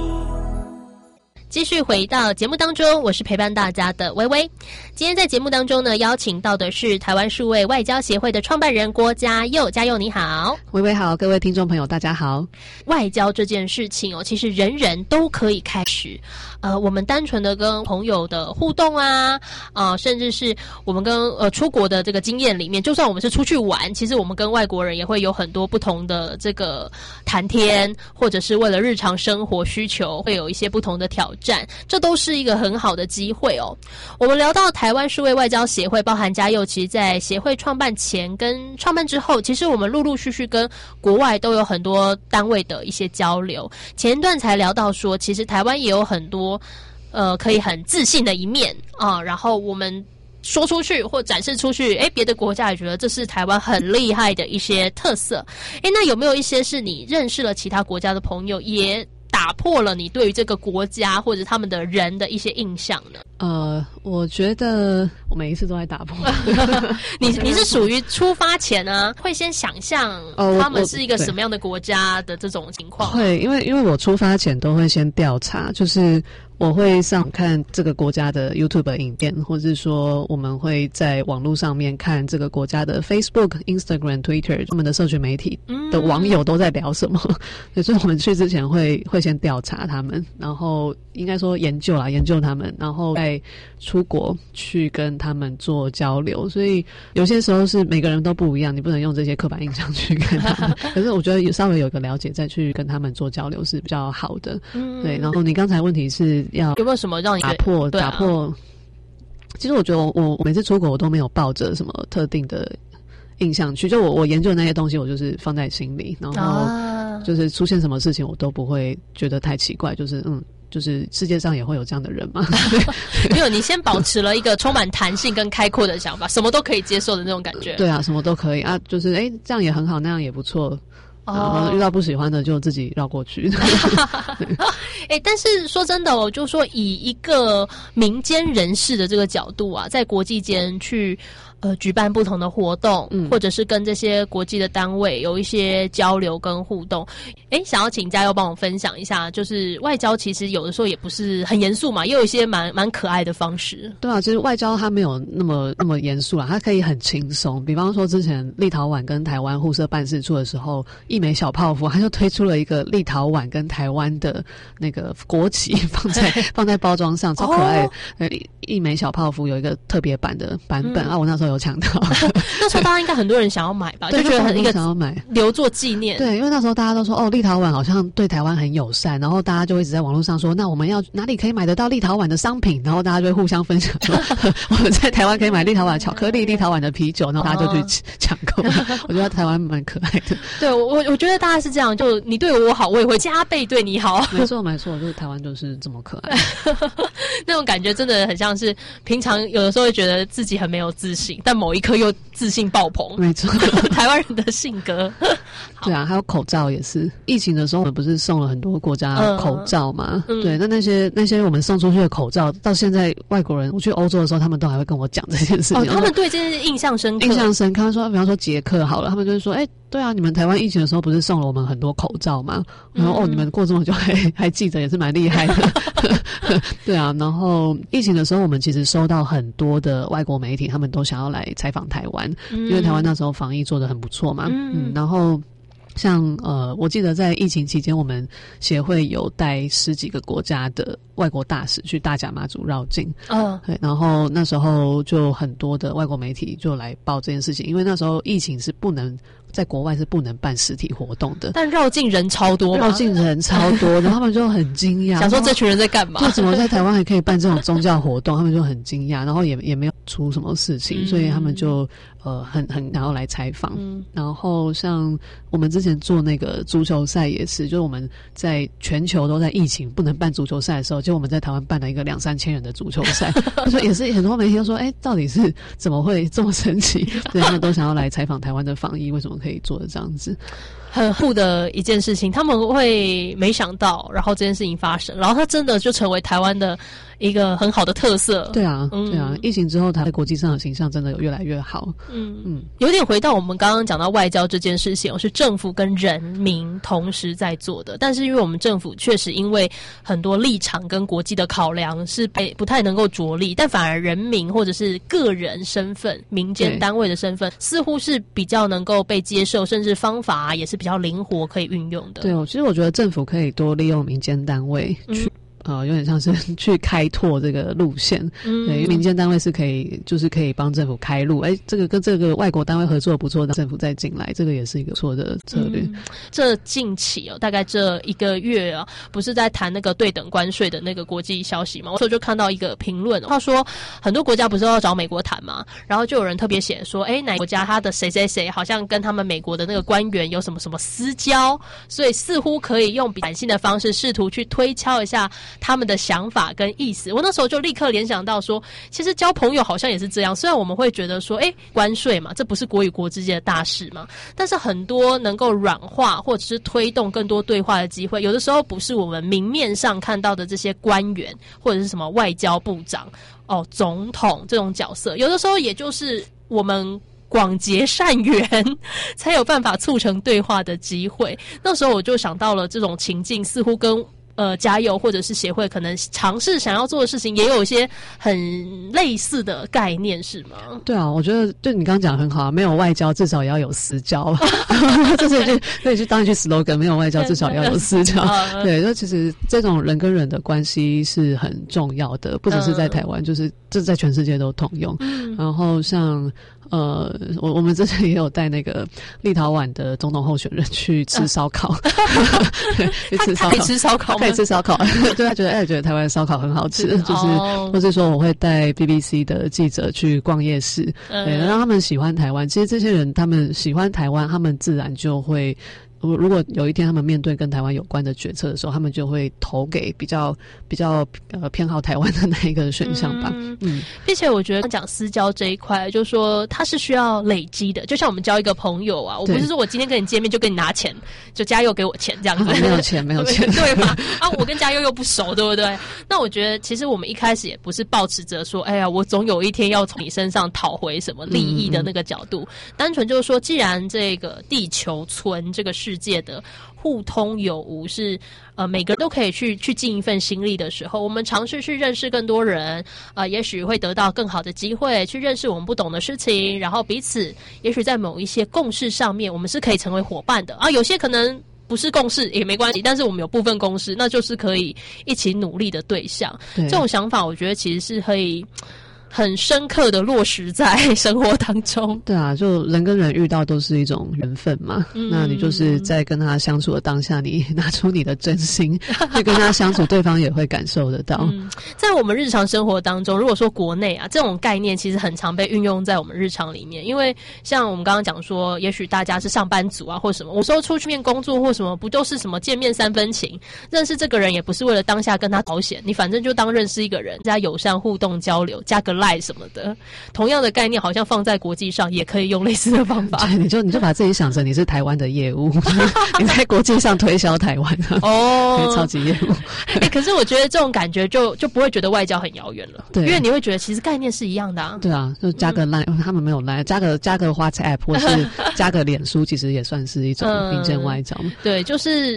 继续回到节目当中，我是陪伴大家的薇薇。今天在节目当中呢，邀请到的是台湾数位外交协会的创办人郭家佑。家佑你好。 薇薇好，各位听众朋友大家好。 外交这件事情其实人人都可以开始。我们单纯的跟朋友的互动啊，甚至是我们跟出国的这个经验里面，就算我们是出去玩，其实我们跟外国人也会有很多不同的这个谈天，或者是为了日常生活需求会有一些不同的挑战，这都是一个很好的机会哦。我们聊到台湾数位外交协会，包含家佑，其实在协会创办前跟创办之后，其实我们陆陆续续跟国外都有很多单位的一些交流。前一段才聊到说，其实台湾也有很多可以很自信的一面啊，然后我们说出去或展示出去，别的国家也觉得这是台湾很厉害的一些特色。那有没有一些是你认识了其他国家的朋友，也打破了你对于这个国家或者他们的人的一些印象呢？ 我觉得我每一次都在打破。 你是属于出发前呢，会先想象他们是一个什么样的国家的这种情况？ 会，因为我出发前都会先调查，就是我会上看这个国家的 YouTube 影片，或是说我们会在网络上面看这个国家的 Facebook、Instagram、Twitter 他们的社群媒体的网友都在聊什么。所以我们去之前会先调查他们，然后应该说研究他们，然后再出国去跟他们做交流。所以有些时候是每个人都不一样，你不能用这些刻板印象去看他们。可是我觉得稍微有个了解再去跟他们做交流是比较好的。对，然后你刚才问题是有没有什么让你打破？其实我觉得我每次出国我都没有抱着什么特定的印象去，就我研究的那些东西我就是放在心里，然后就是出现什么事情我都不会觉得太奇怪，就是世界上也会有这样的人嘛。 没有，你先保持了一个充满弹性跟开阔的想法，什么都可以接受的那种感觉。 对啊，什么都可以啊，就是这样也很好，那样也不错。然后遇到不喜欢的就自己绕过去。 但是说真的，我就说以一个民间人士的这个角度啊，在国际间去举办不同的活动，或者是跟这些国际的单位有一些交流跟互动。想要请家佑帮我分享一下，就是外交其实有的时候也不是很严肃嘛，也有一些蛮可爱的方式。 对啊，其实外交它没有那么严肃啦，它可以很轻松。比方说之前立陶宛跟台湾互设办事处的时候，一枚小泡芙它就推出了一个立陶宛跟台湾的那个国旗放在包装上，超可爱的。一枚小泡芙有一个特别版的版本我那时候有抢到。 那时候大家应该很多人想要买吧，就觉得很一个想要买留作纪念。 对，因为那时候大家都说立陶宛好像对台湾很友善，然后大家就一直在网络上说，那我们要哪里可以买得到立陶宛的商品，然后大家就会互相分享说我们在台湾可以买立陶宛巧克力、立陶宛的啤酒，然后大家就去抢购。我觉得台湾蛮可爱的。 对，我觉得大家是这样，就你对我好，我也会加倍对你好。 没错，就是台湾就是这么可爱。 那种感觉真的很像是平常有的时候会觉得自己很没有自信，但某一刻又自信爆棚。 没错， 台湾人的性格。 对啊，还有口罩也是。疫情的时候我们不是送了很多国家口罩嘛？对，那些我们送出去的口罩，到现在外国人，我去欧洲的时候，他们都还会跟我讲这件事情。 他们对这件事印象深刻。 他说，比方说捷克好了，他们就是说，对啊，你们台湾疫情的时候不是送了我们很多口罩吗？然后你们过这么久还记得，也是蛮厉害的。对啊，然后疫情的时候，我们其实收到很多的外国媒体，他们都想要来采访台湾，因为台湾那时候防疫做得很不错嘛。然后像我记得在疫情期间，我们协会有带10几个国家的外国大使去大甲妈祖绕境。对，然后那时候就很多的外国媒体就来报这件事情，因为那时候疫情是不能在国外是不能办实体活动的， 但绕境人超多嘛， 绕境人超多，然后他们就很惊讶， 想说这群人在干嘛？ 就怎么在台湾还可以办这种宗教活动？他们就很惊讶，然后也没有出什么事情，所以他们就很想要来采访。然后像我们之前做那个足球赛也是，就是我们在全球都在疫情不能办足球赛的时候，就我们在台湾办了一个2-3千人的足球赛，就也是很多媒体都说，到底是怎么会这么神奇？对，他们都想要来采访台湾的防疫，为什么可以做的这样子？ 很酷的一件事情，他们会没想到，然后这件事情发生，然后它真的就成为台湾的一个很好的特色。 对啊，对啊，疫情之后，它在国际上的形象真的有越来越好。 有点回到我们刚刚讲到外交这件事情，是政府跟人民同时在做的，但是因为我们政府确实因为很多立场跟国际的考量是不太能够着力，但反而人民或者是个人身份、民间单位的身份，似乎是比较能够被接受，甚至方法也是比较灵活可以运用的。 对，其实我觉得政府可以多利用民间单位去有点像是去开拓这个路线。对，因为民间单位是可以帮政府开路。这个跟这个外国单位合作不错，政府再进来，这个也是一个不错的策略。 这近期大概这1个月不是在谈那个对等关税的那个国际消息嘛？我就看到一个评论，他说很多国家不是要找美国谈嘛，然后就有人特别写说，哪个国家他的谁谁谁好像跟他们美国的那个官员有什么什么私交，所以似乎可以用比较感性的方式试图去推敲一下他们的想法跟意思。我那时候就立刻联想到说，其实交朋友好像也是这样，虽然我们会觉得说关税嘛，这不是国与国之间的大事嘛，但是很多能够软化或者是推动更多对话的机会，有的时候不是我们明面上看到的这些官员或者是什么外交部长总统这种角色，有的时候也就是我们广结善缘才有办法促成对话的机会。那时候我就想到了这种情境，似乎跟加油或者是协会可能尝试想要做的事情也有一些很类似的概念，是吗？ 对啊，我觉得对你刚刚讲得很好，没有外交至少也要有私交。这是可以去当一句 slogan， 没有外交至少也要有私交。对，就其实这种人跟人的关系是很重要的，不只是在台湾，就是这在全世界都通用。然后像我们之前也有带那个立陶宛的总统候选人去吃烧烤，去吃烧烤， 可以吃烧烤吗？ 可以吃烧烤。对，他觉得台湾的烧烤很好吃，就是或是说我会带 BBC 的记者去逛夜市，对，让他们喜欢台湾。其实这些人他们喜欢台湾，他们自然就会。如果有一天他们面对跟台湾有关的决策的时候，他们就会投给比较偏好台湾的那一个选项吧。 并且我觉得讲私交这一块，就是说它是需要累积的，就像我们交一个朋友啊，我不是说我今天跟你见面就跟你拿钱，就嘉佑给我钱这样子， 没有钱， 对嘛？我跟嘉佑又不熟，对不对？那我觉得其实我们一开始也不是抱持着说，我总有一天要从你身上讨回什么利益的那个角度，单纯就是说，既然这个地球村这个世界的互通有无是每个人都可以去尽一份心力的时候，我们尝试去认识更多人，也许会得到更好的机会去认识我们不懂的事情，然后彼此也许在某一些共识上面，我们是可以成为伙伴的有些可能不是共识也没关系，但是我们有部分共识，那就是可以一起努力的对象。这种想法我觉得其实是可以很深刻的落实在生活当中。 对啊，就人跟人遇到都是一种缘分嘛。那你就是在跟他相处的当下，你拿出你的真心去跟他相处，对方也会感受得到。 在我们日常生活当中，如果说国内这种概念其实很常被运用在我们日常里面，因为像我们刚刚讲说，也许大家是上班族或什么，我说出去面工作或什么，不都是什么见面3分情，认识这个人也不是为了当下跟他保险，你反正就当认识一个人，加友善互动交流，加个什么的，同样的概念好像放在国际上也可以用类似的方法。 对，你就把自己想成你是台湾的业务，你在国际上推销台湾超级业务。 可是我觉得这种感觉就不会觉得外交很遥远了，对，因为你会觉得其实概念是一样的。 对啊，就加个 LINE，他们没有 LINE，加个 WhatsApp 或是加个脸书，其实也算是一种民间外交。 对，就是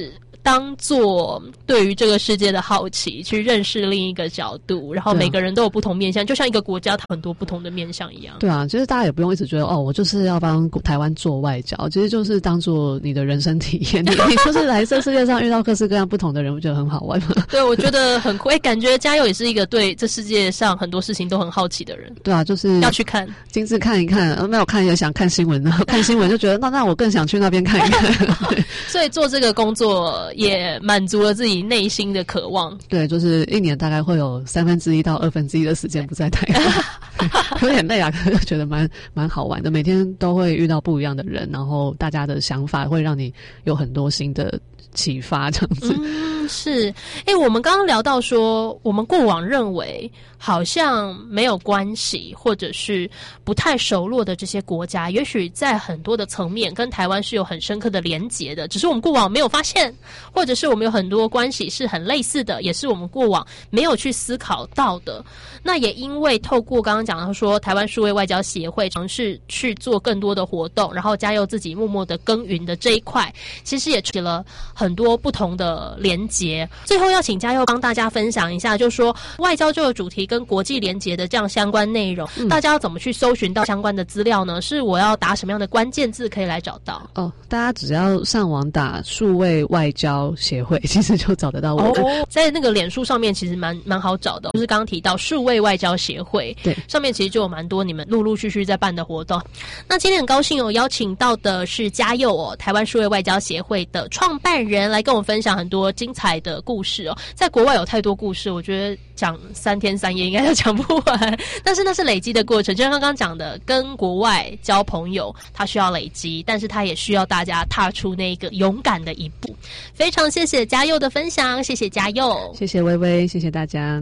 当做对于这个世界的好奇，去认识另一个角度，然后每个人都有不同面向，就像一个国家它很多不同的面向一样。 对啊，其实大家也不用一直觉得我就是要帮台湾做外交，其实就是当做你的人生体验，你就是来这世界上遇到各式各样不同的人，我觉得很好玩嘛。 对，我觉得很酷，感觉嘉佑也是一个对这世界上很多事情都很好奇的人。 对啊，就是要去看， 精致看一看，没有看也想看新闻呢，看新闻就觉得那我更想去那边看一看。 所以做这个工作也满足了自己内心的渴望。 对，就是一年大概会有1/3到1/2的时间不在台湾，有点累啊，可是觉得蛮好玩的。每天都会遇到不一样的人，然后大家的想法会让你有很多新的启发，这样子。 是。我们刚刚聊到说，我们过往认为好像没有关系，或者是不太熟络的这些国家，也许在很多的层面跟台湾是有很深刻的连结的，只是我们过往没有发现，或者是我们有很多关系是很类似的，也是我们过往没有去思考到的。那也因为透过刚刚讲到说台湾数位外交协会尝试去做更多的活动，然后嘉佑自己默默的耕耘的这一块，其实也起了很多不同的连结。最后要请嘉佑帮大家分享一下，就是说外交这个主题跟国际连结的这样相关内容，大家要怎么去搜寻到相关的资料呢？是我要打什么样的关键字可以来找到？ 大家只要上网打数位外交协会，其实就找得到我。 在那个脸书上面其实蛮好找的，就是刚刚提到数位外交协会，对，上面其实就有蛮多你们陆陆续续在办的活动。那今天很高兴邀请到的是嘉佑台湾数位外交协会的创办人，来跟我们分享很多精彩的故事在国外有太多故事，我觉得讲3天3夜应该都讲不完，但是那是累积的过程，就像刚刚讲的，跟国外交朋友它需要累积，但是它也需要大家踏出那个勇敢的一步。非常谢谢嘉佑的分享，谢谢嘉佑， 谢谢薇薇，谢谢大家。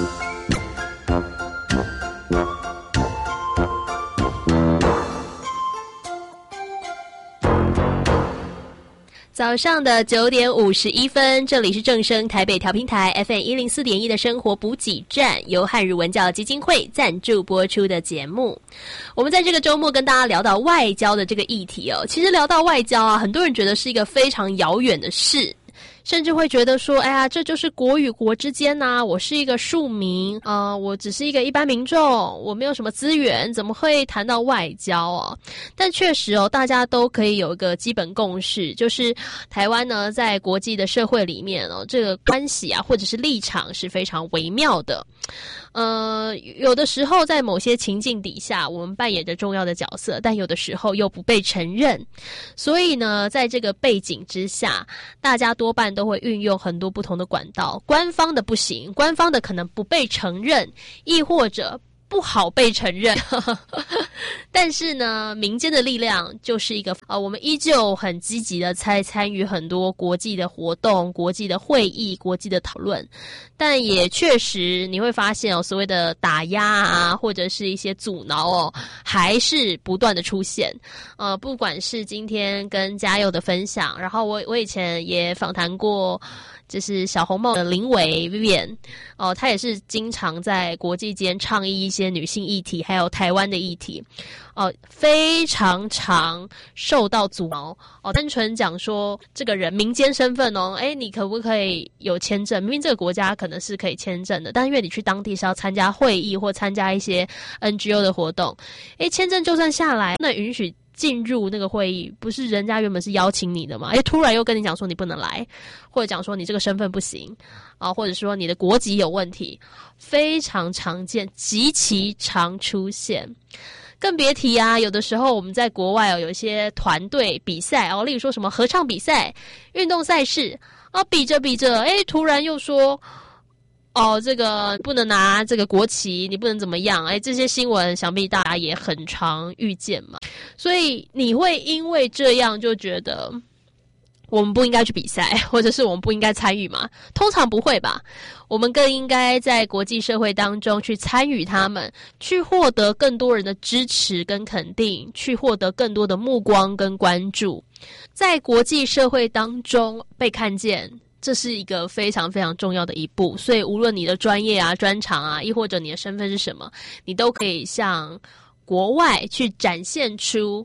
早上的9点51分，这里是正声台北调频台 FM 104.1的生活补给站，由汉语文教基金会赞助播出的节目。我们在这个周末跟大家聊到外交的这个议题其实聊到外交很多人觉得是一个非常遥远的事，甚至会觉得说，这就是国与国之间我是一个庶民我只是一个一般民众，我没有什么资源，怎么会谈到外交但确实大家都可以有一个基本共识，就是台湾呢在国际的社会里面这个关系或者是立场是非常微妙的。有的时候在某些情境底下我们扮演着重要的角色，但有的时候又不被承认。所以呢在这个背景之下，大家多半都会运用很多不同的管道，官方的不行，官方的可能不被承认，亦或者不好被承认但是呢民间的力量就是一个我们依旧很积极的参与很多国际的活动、国际的会议、国际的讨论，但也确实你会发现所谓的打压或者是一些阻挠还是不断的出现。不管是今天跟嘉佑的分享，然后我以前也访谈过就是小红帽的林伟 Vivian 他也是经常在国际间倡议一些女性议题还有台湾的议题非常常受到阻挠单纯讲说这个人民间身份你可不可以有签证，明明这个国家可能是可以签证的，但因为你去当地是要参加会议或参加一些 NGO 的活动签证就算下来，那允许进入那个会议，不是人家原本是邀请你的吗？突然又跟你讲说你不能来，或者讲说你这个身份不行或者说你的国籍有问题，非常常见，极其常出现。更别提有的时候我们在国外有一些团队比赛例如说什么合唱比赛、运动赛事比着比着突然又说这个不能拿这个国旗，你不能怎么样这些新闻想必大家也很常遇见嘛。所以你会因为这样就觉得我们不应该去比赛，或者是我们不应该参与吗？通常不会吧，我们更应该在国际社会当中去参与他们，去获得更多人的支持跟肯定，去获得更多的目光跟关注，在国际社会当中被看见，这是一个非常非常重要的一步。所以无论你的专业专长亦或者你的身份是什么，你都可以向国外去展现出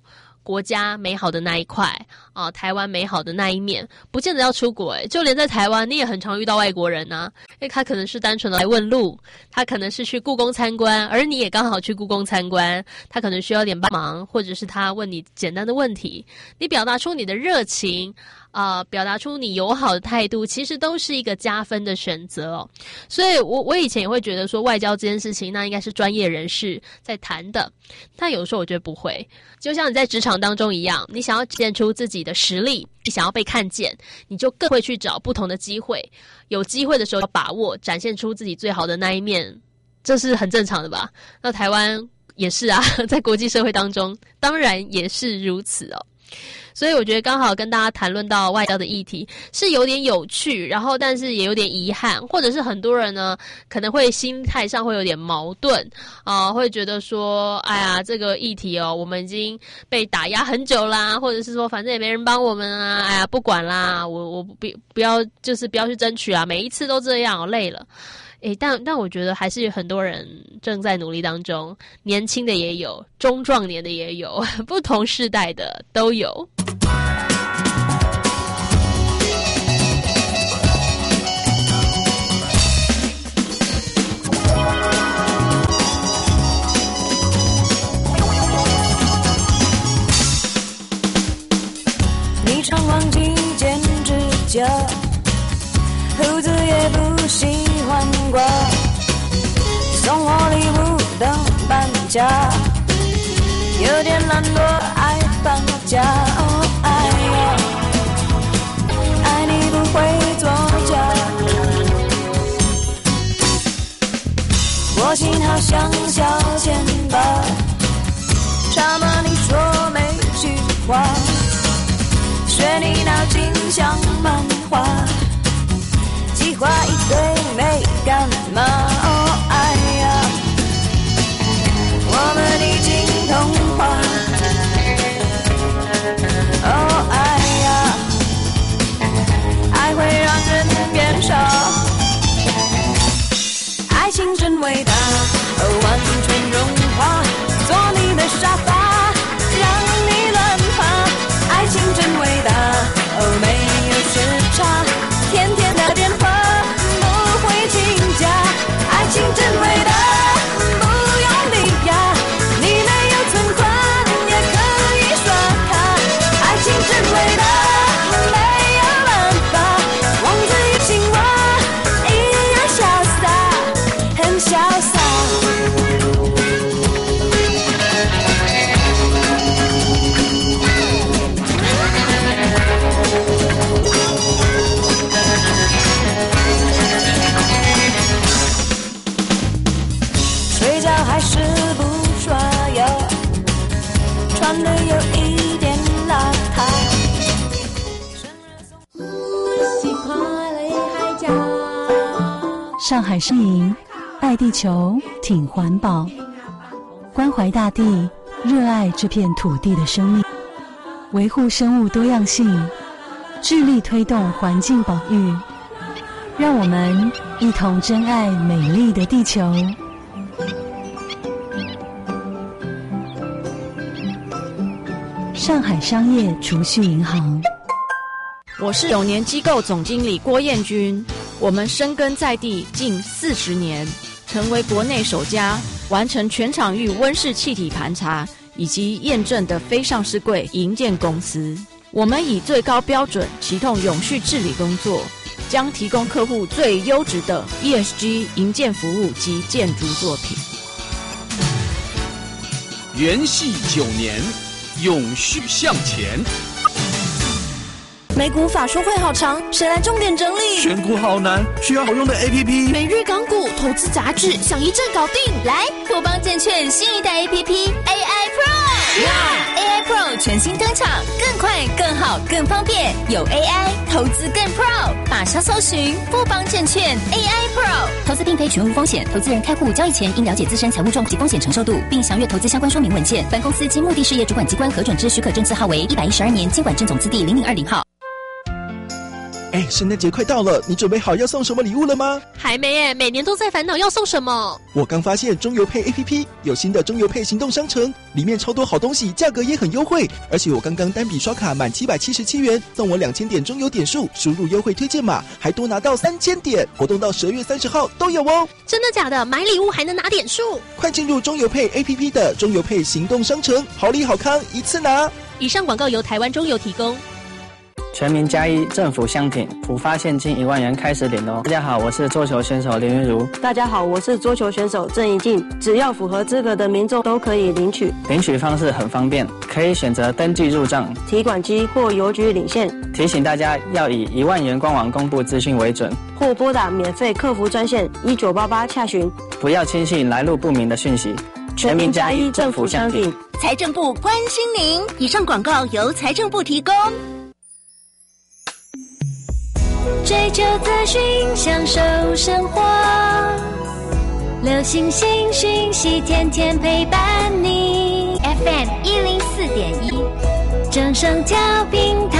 国家美好的那一块啊，台湾美好的那一面，不见得要出国就连在台湾你也很常遇到外国人啊，他可能是单纯的来问路，他可能是去故宫参观，而你也刚好去故宫参观，他可能需要点帮忙，或者是他问你简单的问题，你表达出你的热情表达出你友好的态度，其实都是一个加分的选择哦。所以我以前也会觉得说外交这件事情那应该是专业人士在谈的，但有时候我觉得不会，就像你在职场当中一样，你想要展现出自己的实力，你想要被看见，你就更会去找不同的机会，有机会的时候要把握，展现出自己最好的那一面，这是很正常的吧。那台湾也是啊，在国际社会当中当然也是如此哦。所以我觉得刚好跟大家谈论到外交的议题是有点有趣，然后但是也有点遗憾，或者是很多人呢可能会心态上会有点矛盾会觉得说哎呀这个议题我们已经被打压很久啦，或者是说反正也没人帮我们啊，哎呀不管啦，我不要就是不要去争取啊，每一次都这样累了。但我觉得还是有很多人正在努力当中，年轻的也有，中壮年的也有，不同世代的都有。 你常忘记剪指甲，胡子也不喜欢刮，送我礼物等搬家，有点懒惰爱搬家。哎呀，爱你不会作假，我心好像小钱包，插满你说每句话，学你脑筋像漫画，计划一堆没干嘛。哎呀，我们已经通话。哎呀，爱会让人变少，爱情真伟大，完全融化，做你的沙发，让你乱爬。爱情真伟大，没有时差，天天的变化，不会请假。爱情真伟大，不用理呀，你没有存款也可以刷卡。爱情真伟大，没有办法，王子与青蛙一样潇洒，很潇洒。睡觉还是不刷牙，穿的有一点邋遢。 上海市营，爱地球，挺环保，关怀大地，热爱这片土地的生命，维护生物多样性，致力推动环境保育。让我们一同珍爱美丽的地球。上海商业储蓄银行。 我是9年机构总经理郭彦君，我们深耕在地近40年，成为国内首家完成全场域温室气体盘查以及验证的非上市柜营建公司。我们以最高标准启动永续治理工作，将提供客户最优质的 ESG 营建服务及建筑作品。 元系9年，永续向前。 美股法说会好长，谁来重点整理？ 选股好难，需要好用的 APP。 每日港股投资杂志，想一站搞定。 来，富邦证券新一代 APP AI Pro。AI Pro 全新登场，更快、更好、更方便，有 AI 投资更 Pro。马上搜寻富邦证券 AI Pro。投资并非全无风险，投资人开户交易前应了解自身财务状况及风险承受度，并详阅投资相关说明文件。本公司经目的事业主管机关核准之许可证字号为112年金管证总字第0020号。 圣诞节快到了，你准备好要送什么礼物了吗？ 还没耶，每年都在烦恼要送什么。 我刚发现中邮配 APP 有新的中邮配行动商城，里面超多好东西，价格也很优惠。而且我刚刚单笔刷卡满777元，送我2000点中邮点数，输入优惠推荐码，还多拿到3000点，活动到12月30号都有哦。 真的假的？买礼物还能拿点数？ 快进入中邮配 APP 的中邮配行动商城，好礼好康一次拿。 以上广告由台湾中邮提供。 全民加一，政府相挺，普发现金1万元开始领哦。大家好，我是桌球选手林云如。 大家好，我是桌球选手郑怡静。只要符合资格的民众都可以领取。 领取方式很方便，可以选择登记入账、 提款机或邮局领现。 提醒大家要以1万元官网公布资讯为准， 或拨打免费客服专线1988洽询。 不要轻信来路不明的讯息。全民加一，政府相挺。 财政部关心您。以上广告由财政部提供。 追求资讯，享受生活，流行新讯息，天天陪伴你。FM 104.1，正声调频台。